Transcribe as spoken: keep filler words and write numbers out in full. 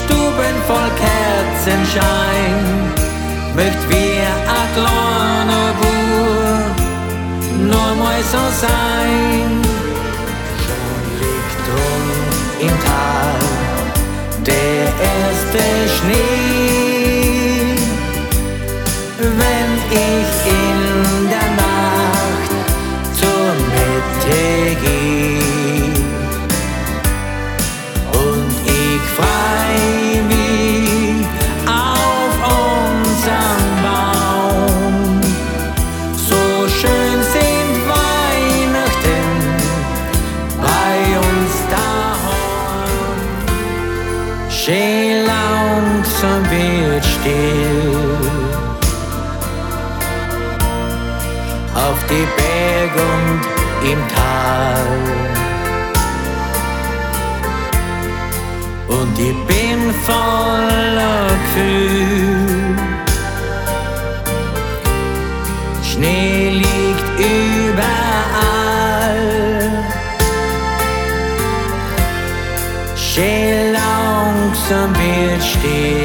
Stuben voll Kerzenschein, möcht wir a kleiner Bur nur mal so sein. Schon liegt drum im Tal der erste Schnee, wenn ich in der Nacht zur Mitte geh. Und ich freu mich auf unseren Baum. So schön sind Weihnachten bei uns daheim. Schön langsam wird still auf die Berge und im Tal. Und ich bin voller Gefühl. Schnee liegt überall. Schön langsam wird still